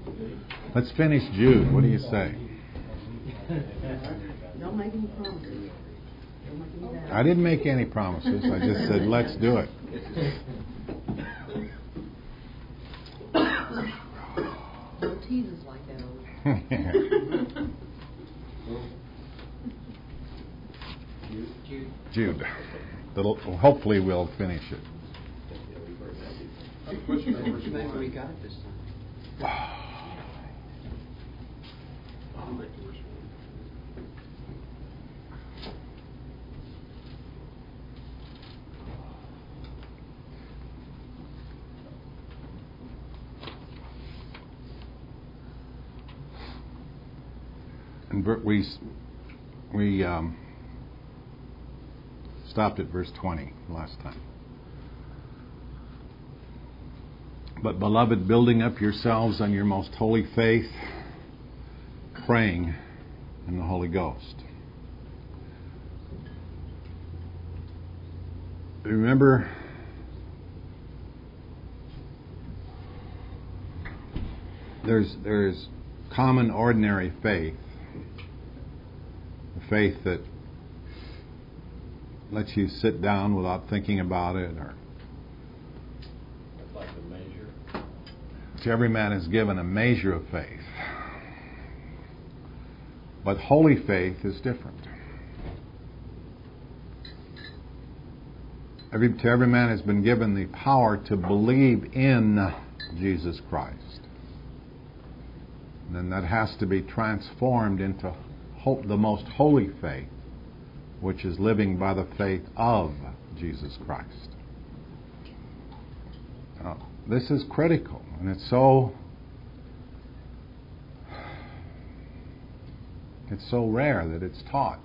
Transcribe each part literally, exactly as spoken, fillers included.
Let's finish Jude. What do you say? Don't make any promises. Don't make any vows. I didn't make any promises. I just said, let's do it. Don't tease us like that, old. Jude. That'll, hopefully we'll finish it. Maybe we got it this time. And we we um, stopped at verse twenty last time. But beloved, building up yourselves on your most holy faith, praying in the Holy Ghost. Remember, there's there's common ordinary faith. Faith that lets you sit down without thinking about it, or That's like a measure. to every man is given a measure of faith. But holy faith is different. Every, to every man has been given the power to believe in Jesus Christ. And then that has to be transformed into the most holy faith, which is living by the faith of Jesus Christ. Now, this is critical, and it's so it's so rare that it's taught.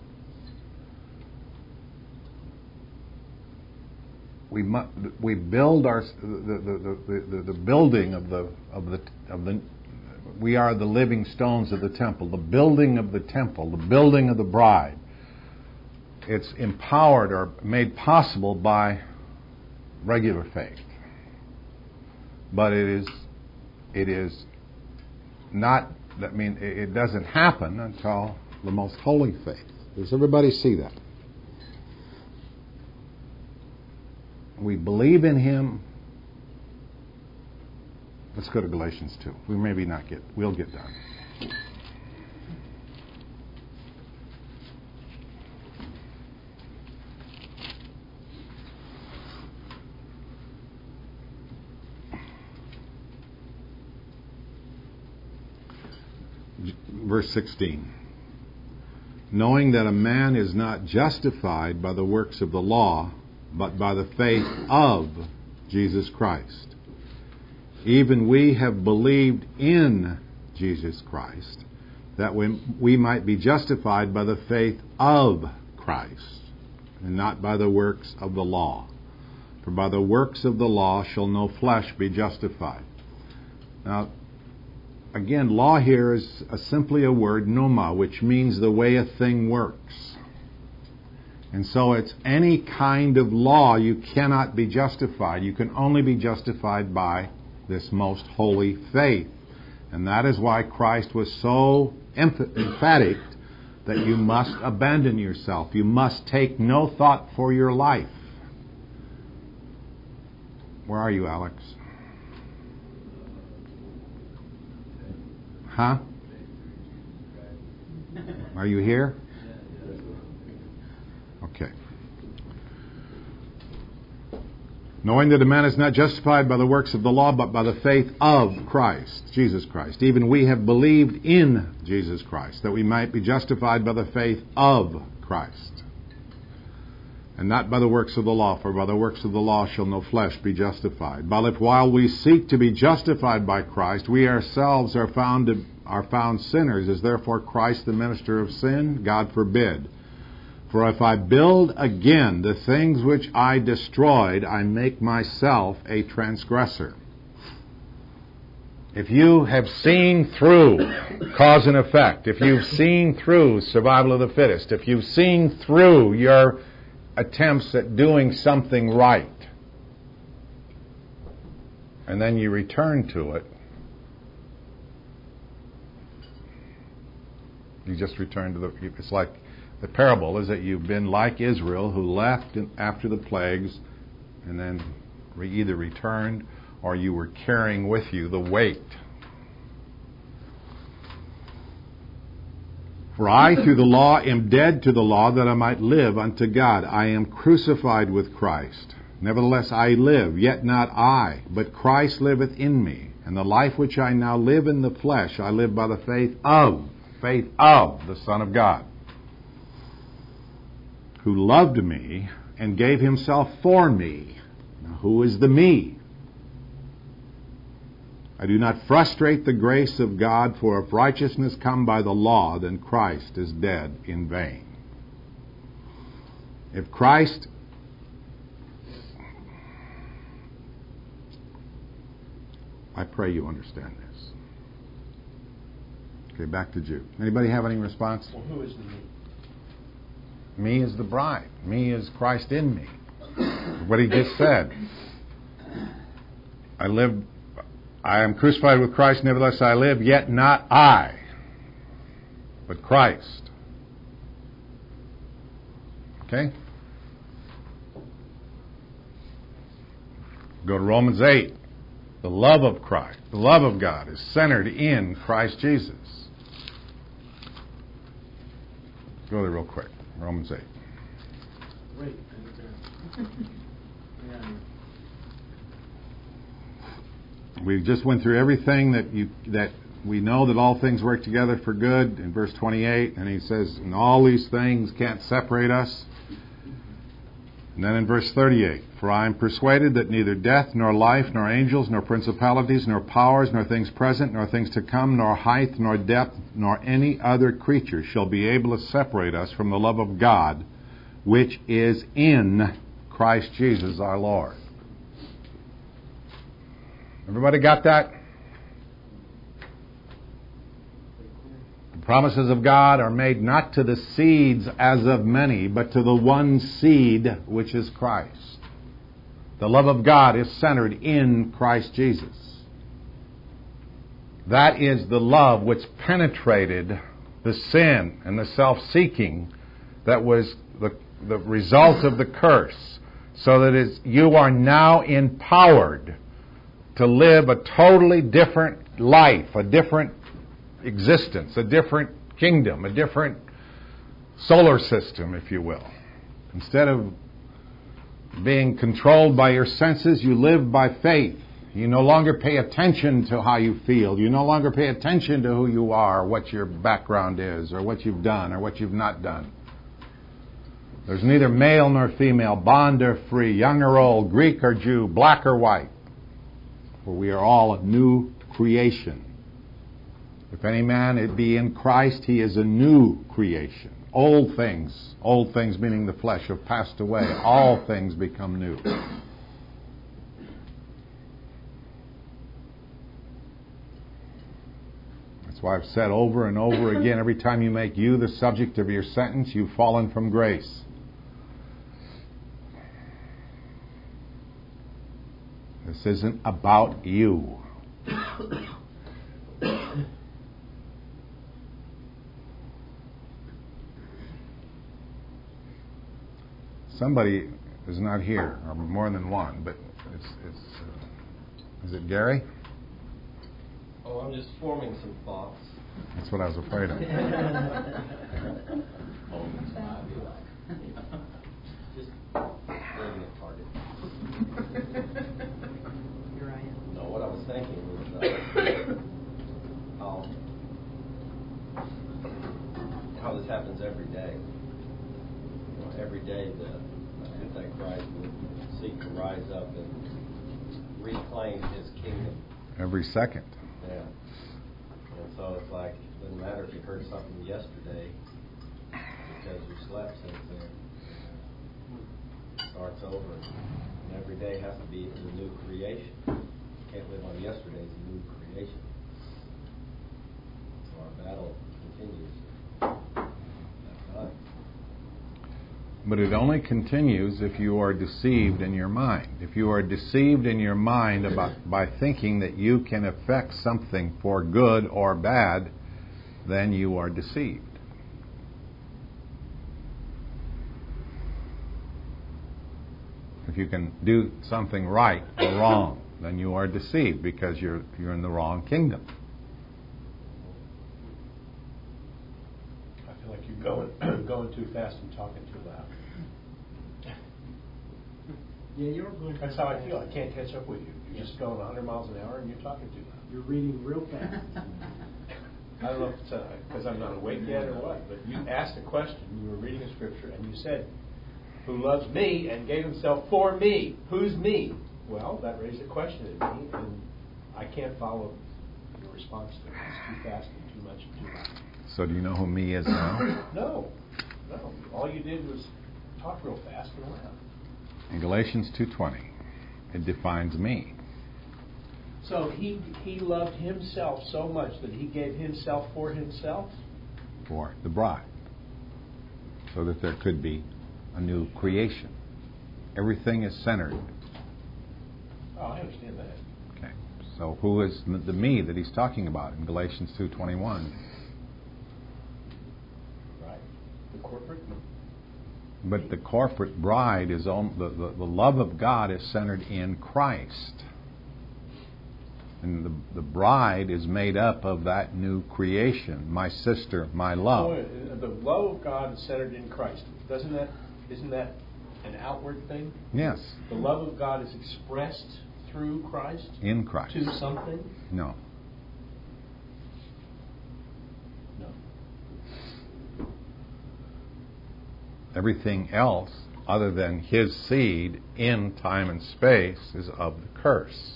We mu- we build our the the, the, the, the building of the of the of the we are the living stones of the temple, the building of the temple, the building of the bride. It's empowered or made possible by regular faith. But it is it is not, I mean, it doesn't happen until the most holy faith. Does everybody see that? We believe in Him. Let's go to Galatians two. We maybe not get, we'll get done. Verse sixteen. Knowing that a man is not justified by the works of the law, but by the faith of Jesus Christ. Even we have believed in Jesus Christ, that we, we might be justified by the faith of Christ, and not by the works of the law. For by the works of the law shall no flesh be justified. Now, again, law here is a, simply a word, noma, which means the way a thing works. And so it's any kind of law, you cannot be justified. You can only be justified by this most holy faith. And that is why Christ was so emph- emphatic that you must abandon yourself. You must take no thought for your life. Where are you, Alex? Huh? Are you here? Okay. Knowing that a man is not justified by the works of the law, but by the faith of Christ, Jesus Christ. Even we have believed in Jesus Christ, that we might be justified by the faith of Christ, and not by the works of the law. For by the works of the law shall no flesh be justified. But if while we seek to be justified by Christ, we ourselves are found to, are found sinners, is therefore Christ the minister of sin? God forbid. For if I build again the things which I destroyed, I make myself a transgressor. If you have seen through cause and effect, if you've seen through survival of the fittest, if you've seen through your attempts at doing something right, and then you return to it, You just return to the... It's like the parable is that you've been like Israel, who left after the plagues and then re- either returned or you were carrying with you the weight. For I, through the law, am dead to the law, that I might live unto God. I am crucified with Christ. Nevertheless I live, yet not I, but Christ liveth in me. And the life which I now live in the flesh, I live by the faith of, faith of the Son of God, who loved me and gave himself for me. Now, who is the me? I do not frustrate the grace of God, for if righteousness come by the law, then Christ is dead in vain. If Christ... I pray you understand this. Okay, back to Jude. Anybody have any response? Well, who is the me? Me is the bride. Me is Christ in me. What he just said. I live... I am crucified with Christ, nevertheless I live, yet not I, but Christ. Okay? Go to Romans eight. The love of Christ, the love of God is centered in Christ Jesus. Go there real quick. Romans eight. Wait. Yeah. We just went through everything that you that we know that all things work together for good in verse twenty-eight, and he says, and all these things can't separate us. And then in verse thirty-eight, for I am persuaded that neither death, nor life, nor angels, nor principalities, nor powers, nor things present, nor things to come, nor height, nor depth, nor any other creature shall be able to separate us from the love of God, which is in Christ Jesus our Lord. Everybody got that? The promises of God are made not to the seeds as of many, but to the one seed, which is Christ. The love of God is centered in Christ Jesus. That is the love which penetrated the sin and the self-seeking that was the, the result of the curse, so that it's, you are now empowered to live a totally different life, a different existence, a different kingdom, a different solar system, if you will. Instead of being controlled by your senses, you live by faith. You no longer pay attention to how you feel. You no longer pay attention to who you are, what your background is, or what you've done, or what you've not done. There's neither male nor female, bond or free, young or old, Greek or Jew, black or white. For we are all a new creation. If any man it be in Christ, he is a new creation. Old things, old things meaning the flesh, have passed away. All things become new. That's why I've said over and over again, every time you make you the subject of your sentence, you've fallen from grace. This isn't about you. Somebody is not here, or more than one, but it's, it's uh, is it Gary? Oh, I'm just forming some thoughts. That's what I was afraid of. Just leaving it target. Here I am. No, what I was thinking was uh, how, how this happens every day. You know, every day the Antichrist would seek to rise up and reclaim his kingdom. Every second. Yeah. And so it's like, it doesn't matter if you heard something yesterday because you slept since then. It starts over. And every day has to be a new creation. You can't live on yesterday's new creation. So our battle continues. That's us. But it only continues if you are deceived in your mind. If you are deceived in your mind about by thinking that you can affect something for good or bad, then you are deceived. If you can do something right or wrong, then you are deceived because you're you're in the wrong kingdom. I feel like you're going going too fast and talking too loud. Yeah, you're going. That's how I feel. I can't catch up with you. You're just going one hundred miles an hour and you're talking too loud. You're reading real fast. I don't know if it's because I'm not awake yet or what, but you asked a question. You were reading a scripture and you said, "Who loves me and gave himself for me?" Who's me? Well, that raised a question in me, and I can't follow your response to it. It's too fast and too much and too loud. So do you know who me is now? No, no. All you did was talk real fast and loud. In Galatians two twenty, it defines me. So he he loved himself so much that he gave himself for himself? For the bride. So that there could be a new creation. Everything is centered. Oh, I understand that. Okay. So who is the me that he's talking about in Galatians two twenty-one? Right. The corporate? But the corporate bride is on the, the, the love of God is centered in Christ. And the, the bride is made up of that new creation, my sister, my love. Oh, the love of God is centered in Christ. Doesn't that, isn't that an outward thing? Yes. The love of God is expressed through Christ? In Christ. To something? No. No. Everything else, other than his seed in time and space, is of the curse.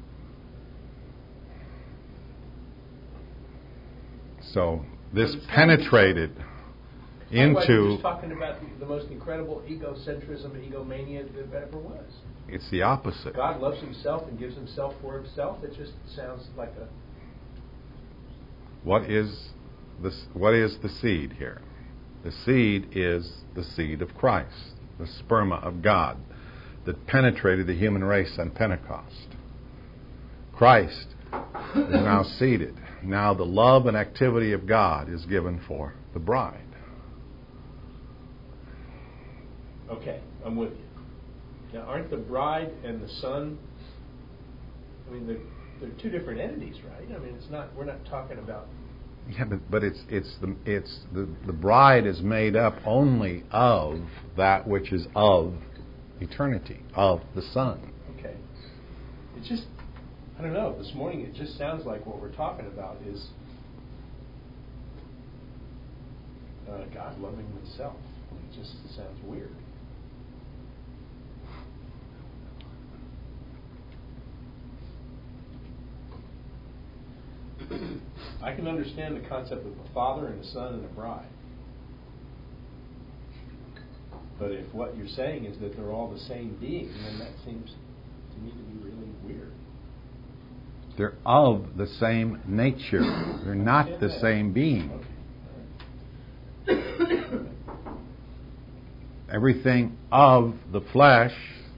So this penetrated into... Otherwise, just talking about the, the most incredible egocentrism and egomania that ever was. It's the opposite. God loves himself and gives himself for himself. It just sounds like a... What is the, what is the seed here? The seed is the seed of Christ, the sperma of God that penetrated the human race on Pentecost. Christ is now seated. Now the love and activity of God is given for the bride. Okay, I'm with you. Now, aren't the bride and the son, I mean, they're, they're two different entities, right? I mean, it's not, we're not talking about... Yeah, but, but it's it's the it's the, the bride is made up only of that which is of eternity, of the Son. Okay. It just, I don't know, this morning it just sounds like what we're talking about is uh, God loving himself. It just sounds weird. I can understand the concept of a father and a son and a bride. But if what you're saying is that they're all the same being, then that seems to me to be really weird. They're of the same nature. They're not the same being. Okay. Everything of the flesh,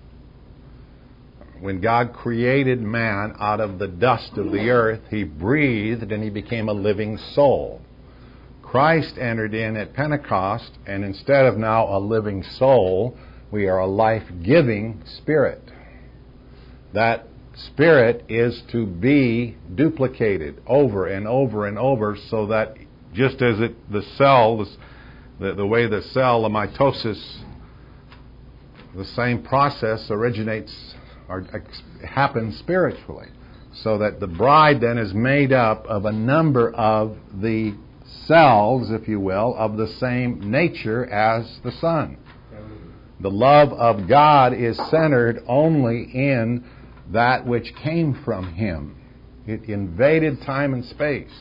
when God created man out of the dust of the earth, he breathed and he became a living soul. Christ entered in at Pentecost, and instead of now a living soul, we are a life-giving spirit. That spirit is to be duplicated over and over and over, so that just as it the cell, the, the way the cell, the mitosis, the same process originates or happens spiritually. So that the bride then is made up of a number of the cells, if you will, of the same nature as the Son. The love of God is centered only in that which came from him. It invaded time and space.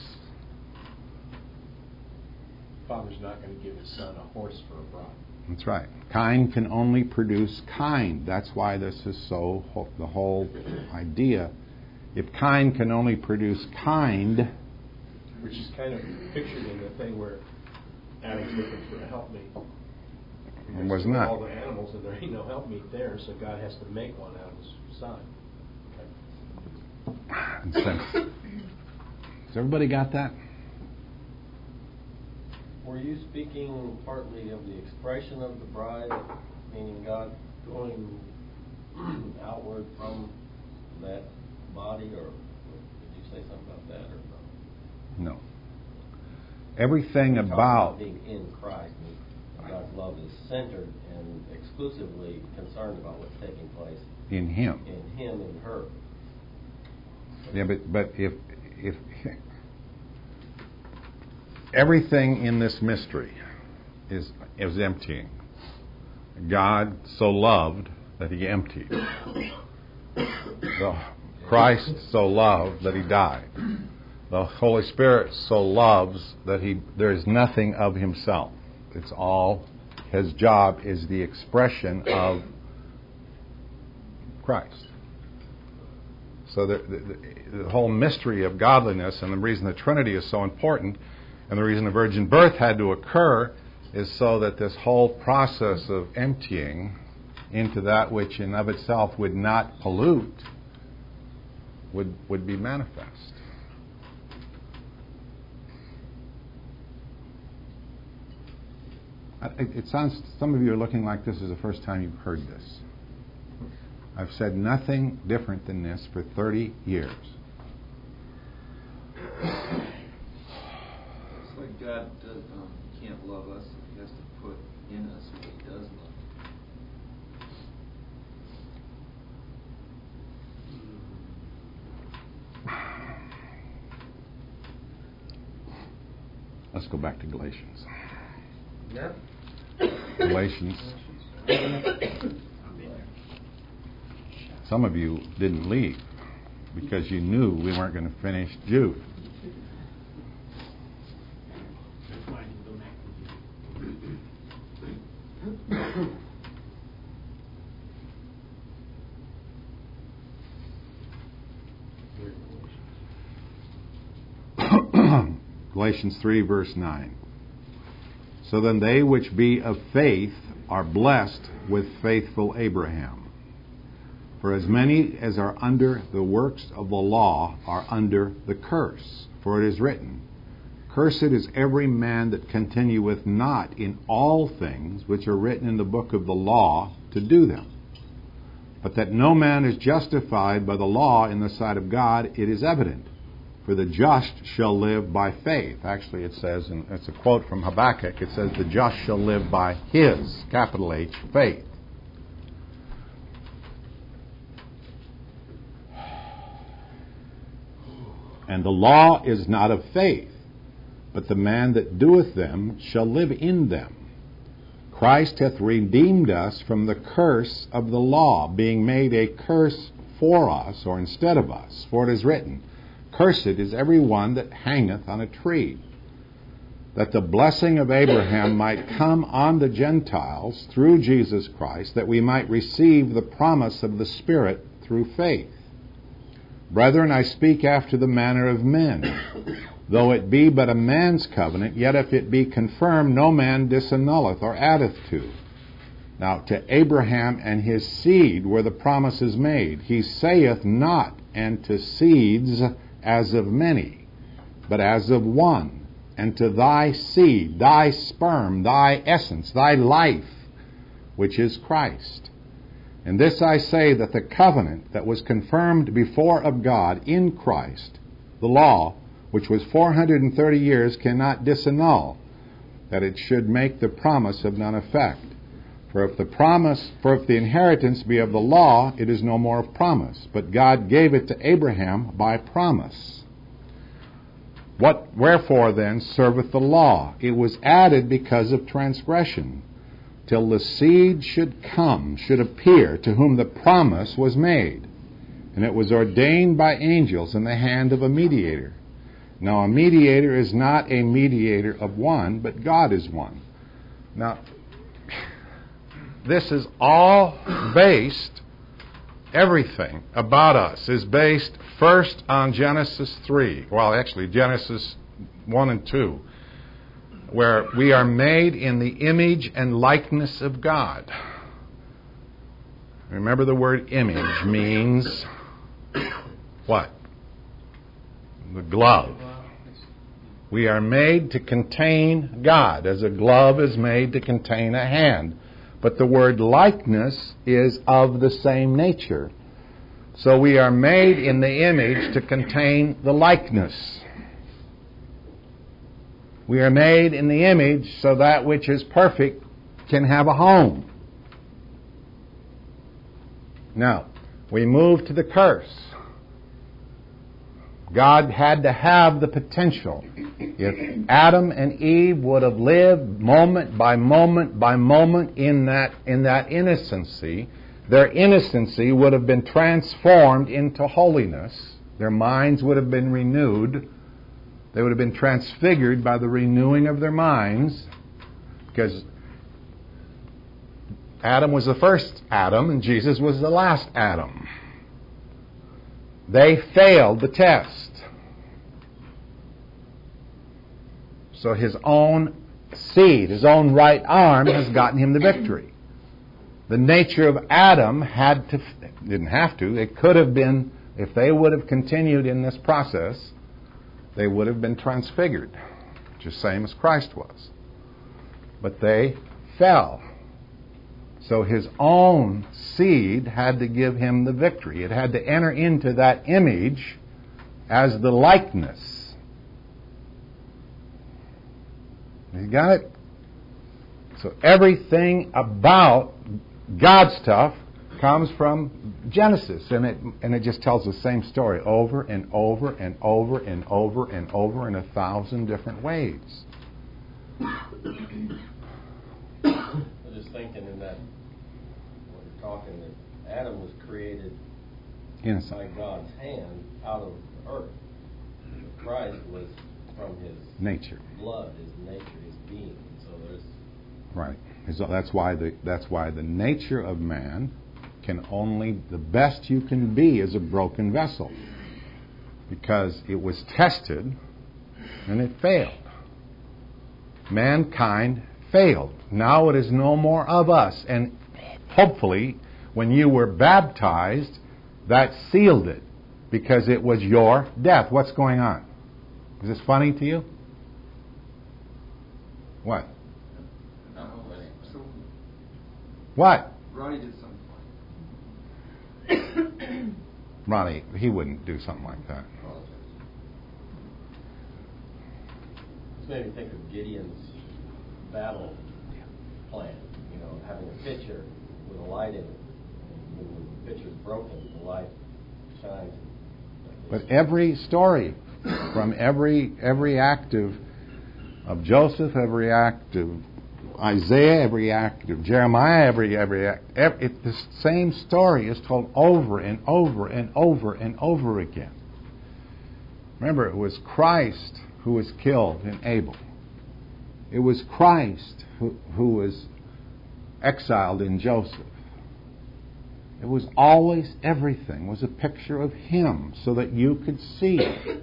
Father's not going to give his son a horse for a bride. That's right. Kind can only produce kind. That's why this is so, the whole idea. If kind can only produce kind... Which is kind of pictured in the thing where Adam's looking for a helpmeet. It was not. All the animals, and there ain't no helpmeet there, so God has to make one out of his son. Okay. Has everybody got that? Were you speaking partly of the expression of the bride, meaning God going outward from that body, or did you say something about that, or no? No. Everything You're talking about being in Christ. God's love is centered and exclusively concerned about what's taking place in Him. in Him and her. Yeah, but but if if everything in this mystery is is emptying. God so loved that He emptied. The Christ so loved that He died. The Holy Spirit so loves that He there is nothing of Himself. It's all His job is the expression of Christ. So the, the, the whole mystery of godliness, and the reason the Trinity is so important, and the reason the virgin birth had to occur, is so that this whole process of emptying into that which in of itself would not pollute would would be manifest. It, it sounds, some of you are looking like this is the first time you've heard this. I've said nothing different than this for thirty years. It's like God does, um, can't love us if He has to put in us what He does love. Let's go back to Galatians. Yeah. Galatians. Some of you didn't leave because you knew we weren't going to finish Jude. That's why I didn't go back with you. Galatians three, verse nine. So then they which be of faith are blessed with faithful Abraham. For as many as are under the works of the law are under the curse. For it is written, Cursed is every man that continueth not in all things which are written in the book of the law to do them. But that no man is justified by the law in the sight of God, it is evident. For the just shall live by faith. Actually, it says, and it's a quote from Habakkuk, it says, the just shall live by his, capital H, faith. And the law is not of faith, but the man that doeth them shall live in them. Christ hath redeemed us from the curse of the law, being made a curse for us, or instead of us. For it is written, Cursed is every one that hangeth on a tree, that the blessing of Abraham might come on the Gentiles through Jesus Christ, that we might receive the promise of the Spirit through faith. Brethren, I speak after the manner of men. Though it be but a man's covenant, yet if it be confirmed, no man disannulleth or addeth to. Now to Abraham and his seed were the promises made. He saith not, and to seeds as of many, but as of one, and to thy seed, thy sperm, thy essence, thy life, which is Christ. And this I say, that the covenant that was confirmed before of God in Christ, the law, which was four hundred thirty years, cannot disannul, that it should make the promise of none effect. For if the promise, for if the inheritance be of the law, it is no more of promise. But God gave it to Abraham by promise. What wherefore then serveth the law? It was added because of transgression, till the seed should come, should appear, to whom the promise was made. And it was ordained by angels in the hand of a mediator. Now a mediator is not a mediator of one, but God is one. Now, this is all based, everything about us is based first on Genesis three. Well, actually, Genesis one and two, where we are made in the image and likeness of God. Remember, the word image means what? The glove. We are made to contain God, as a glove is made to contain a hand. But the word likeness is of the same nature. So we are made in the image to contain the likeness. We are made in the image so that which is perfect can have a home. Now, we move to the curse. God had to have the potential. If Adam and Eve would have lived moment by moment by moment in that in that innocency, their innocency would have been transformed into holiness. Their minds would have been renewed. They would have been transfigured by the renewing of their minds, because Adam was the first Adam and Jesus was the last Adam. They failed the test. So his own seed, his own right arm, has gotten him the victory. The nature of Adam had to, didn't have to, it could have been, if they would have continued in this process, they would have been transfigured, just same as Christ was. But they fell. So his own seed had to give him the victory. It had to enter into that image as the likeness. You got it? So everything about God stuff comes from Genesis, and it and it just tells the same story over and over and over and over and over in a thousand different ways. I'm just thinking in that, when you're talking, that Adam was created Innocent. by God's hand out of the earth. Christ was from his Nature. blood, his nature, his being. So there's Right. So that's why the that's why the nature of man can only, the best you can be is a broken vessel, because it was tested and it failed. Mankind failed. Now it is no more of us, and hopefully when you were baptized, that sealed it, because it was your death. What's going on? Is this funny to you? What? So What? Ronnie did something. Ronnie, he wouldn't do something like that. This made me think of Gideon's battle plan. You know, having a pitcher with a light in it. And when the pitcher's broken, the light shines. But every story, from every every act of, of Joseph, every act of Isaiah, every act of Jeremiah, every every act, every, it, the same story is told over and over and over and over again. Remember, it was Christ who was killed in Abel. It was Christ who, who was exiled in Joseph. It was always, everything was a picture of Him, so that you could see it.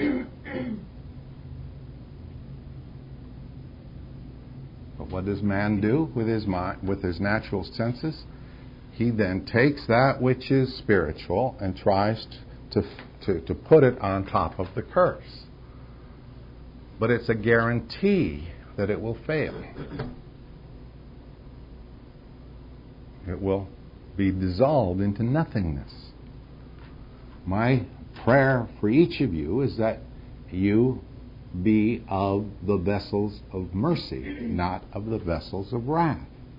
But what does man do with his mind, with his natural senses? He then takes that which is spiritual and tries to, to, to put it on top of the curse. But it's a guarantee that it will fail. It will be dissolved into nothingness. My prayer for each of you is that you be of the vessels of mercy, not of the vessels of wrath.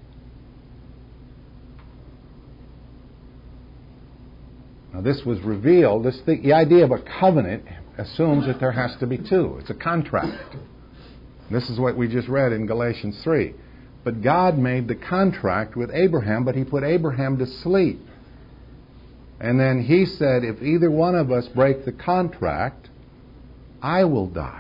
Now this was revealed, this the, the idea of a covenant assumes that there has to be two. It's a contract. This is what we just read in Galatians three. But God made the contract with Abraham, but He put Abraham to sleep. And then He said, if either one of us break the contract, I will die.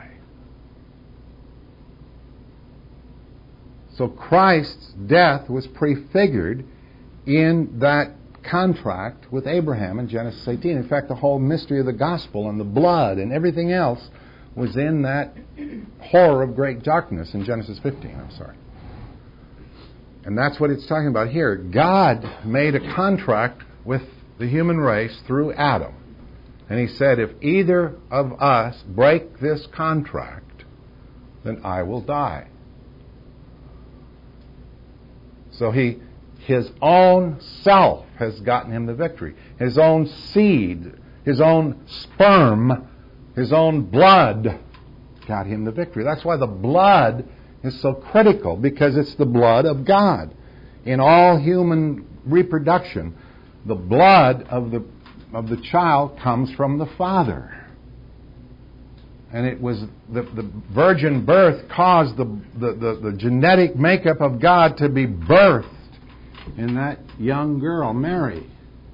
So Christ's death was prefigured in that contract with Abraham in Genesis eighteen. In fact, the whole mystery of the gospel and the blood and everything else was in that horror of great darkness in Genesis fifteen. I'm sorry. And that's what it's talking about here. God made a contract with the human race through Adam. And He said, if either of us break this contract, then I will die. So he, his own self has gotten him the victory. His own seed, his own sperm, his own blood got him the victory. That's why the blood is so critical, because it's the blood of God. In all human reproduction, the blood of the of the child comes from the father. And it was the, the virgin birth caused the, the, the, the genetic makeup of God to be birthed in that young girl, Mary.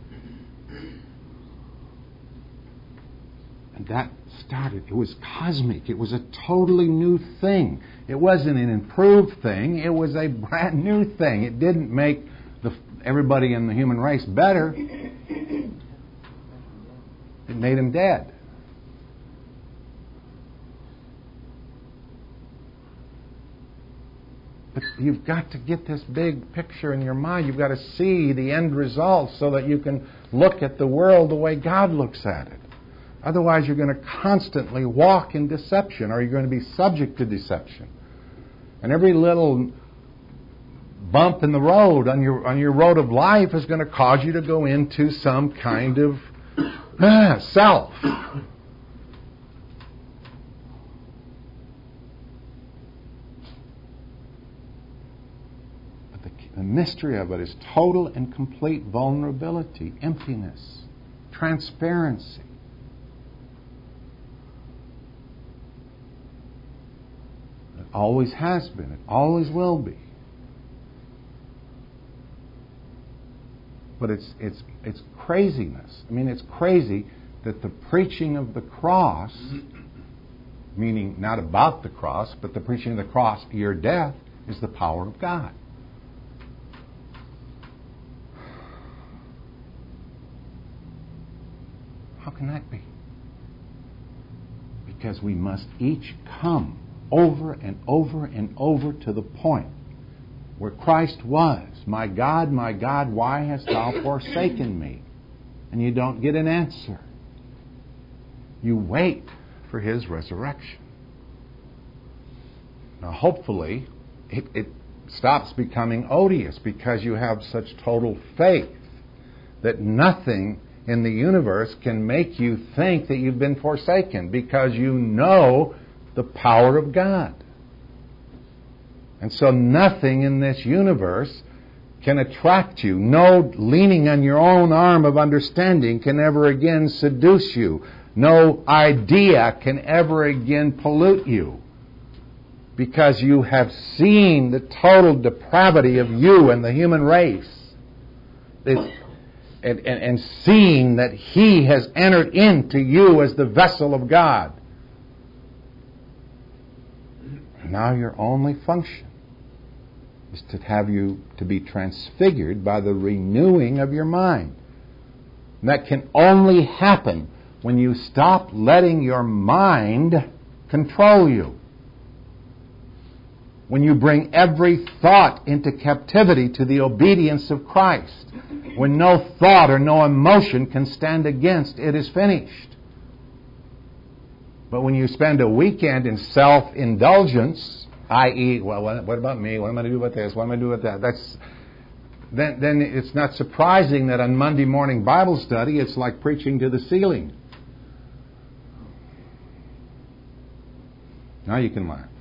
And that started, it was cosmic. It was a totally new thing. It wasn't an improved thing. It was a brand new thing. It didn't make the, everybody in the human race better. It made him dead. But you've got to get this big picture in your mind. You've got to see the end result so that you can look at the world the way God looks at it. Otherwise, you're going to constantly walk in deception, or you're going to be subject to deception. And every little bump in the road on your on your road of life is going to cause you to go into some kind of ah, self. But the, the mystery of it is total and complete vulnerability, emptiness, transparency. It always has been. It always will be. But it's it's it's craziness. I mean, it's crazy that the preaching of the cross, meaning not about the cross, but the preaching of the cross, your death, is the power of God. How can that be? Because we must each come over and over and over to the point where Christ was. My God, my God, why hast thou forsaken me? And you don't get an answer. You wait for His resurrection. Now, hopefully, it, it stops becoming odious because you have such total faith that nothing in the universe can make you think that you've been forsaken, because you know the power of God. And so nothing in this universe can attract you. No leaning on your own arm of understanding can ever again seduce you. No idea can ever again pollute you. Because you have seen the total depravity of you and the human race. It, and, and, and seen that He has entered into you as the vessel of God. And now your only function is to have you to be transfigured by the renewing of your mind. And that can only happen when you stop letting your mind control you. When you bring every thought into captivity to the obedience of Christ. When no thought or no emotion can stand against, it is finished. But when you spend a weekend in self-indulgence, that is, well, what about me? What am I going to do with this? What am I going to do with that? That's then, then it's not surprising that on Monday morning Bible study, it's like preaching to the ceiling. Now you can laugh.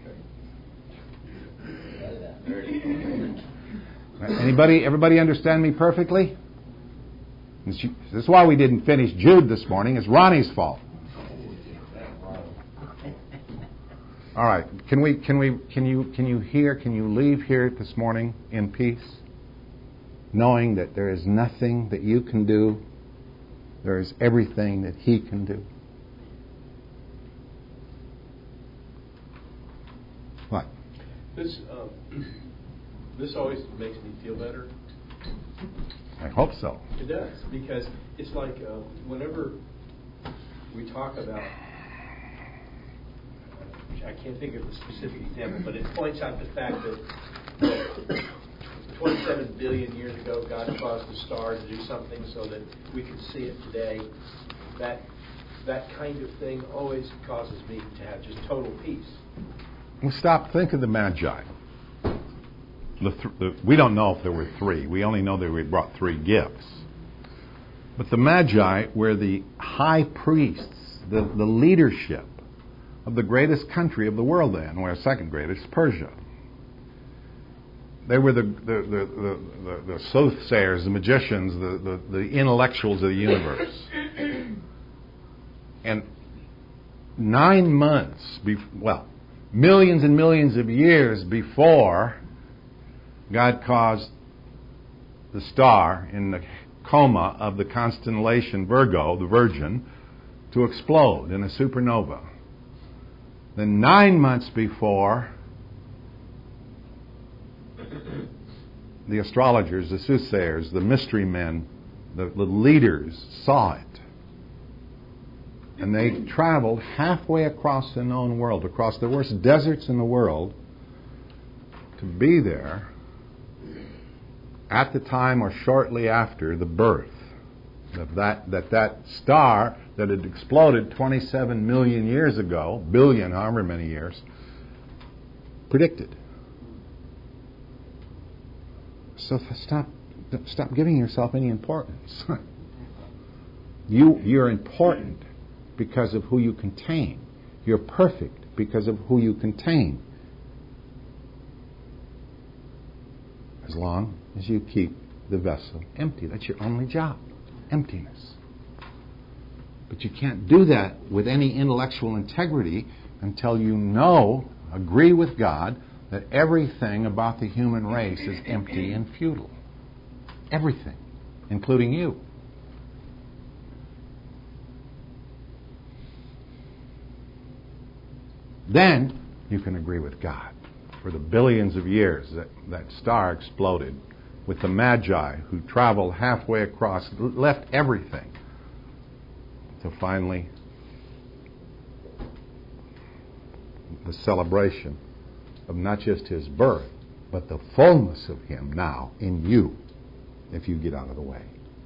Anybody, everybody understand me perfectly? This is why we didn't finish Jude this morning. It's Ronnie's fault. All right. Can we? Can we? Can you? Can you hear? Can you leave here this morning in peace, knowing that there is nothing that you can do? There is everything that He can do. What? This uh, this always makes me feel better. I hope so. It does, because it's like uh, whenever we talk about, I can't think of a specific example, but it points out the fact that, that twenty-seven billion years ago, God caused the stars to do something so that we can see it today. That that kind of thing always causes me to have just total peace. Well, stop. Think of the Magi. the, th- the we don't know if there were three. We only know that we brought three gifts. But the Magi were the high priests, the, the leadership of the greatest country of the world then, or second greatest, Persia. They were the, the, the, the, the, the soothsayers, the magicians, the, the, the intellectuals of the universe. And nine months, be, well, millions and millions of years before God caused the star in the coma of the constellation Virgo, the Virgin, to explode in a supernova. Then nine months before, the astrologers, the soothsayers, the mystery men, the, the leaders saw it. And they traveled halfway across the known world, across the worst deserts in the world, to be there at the time or shortly after the birth of that that, that star that had exploded twenty-seven million years ago, billion, however many years, predicted. So stop stop giving yourself any importance. you you're important because of who you contain. You're perfect because of who you contain. As long as you keep the vessel empty. That's your only job. Emptiness. But you can't do that with any intellectual integrity until you know, agree with God, that everything about the human race is empty and futile. Everything, including you. Then you can agree with God. For the billions of years that that star exploded, with the Magi who traveled halfway across, left everything, to finally the celebration of not just his birth, but the fullness of him now in you, if you get out of the way.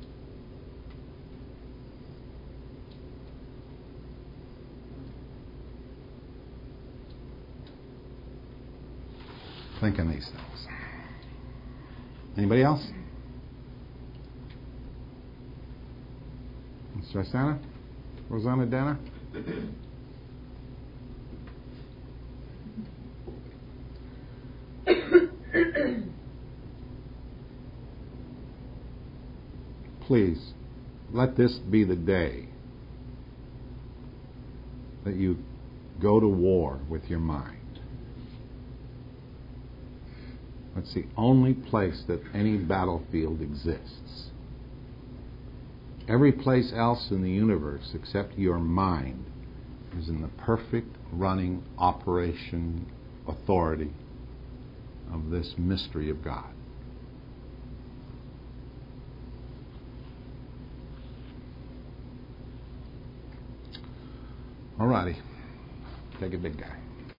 Think on these things. Anybody else? Mister Rosanna? Rosanna Dana? Please, let this be the day that you go to war with your mind. That's the only place that any battlefield exists. Every place else in the universe except your mind is in the perfect running operation authority of this mystery of God. All righty. Take a big guy.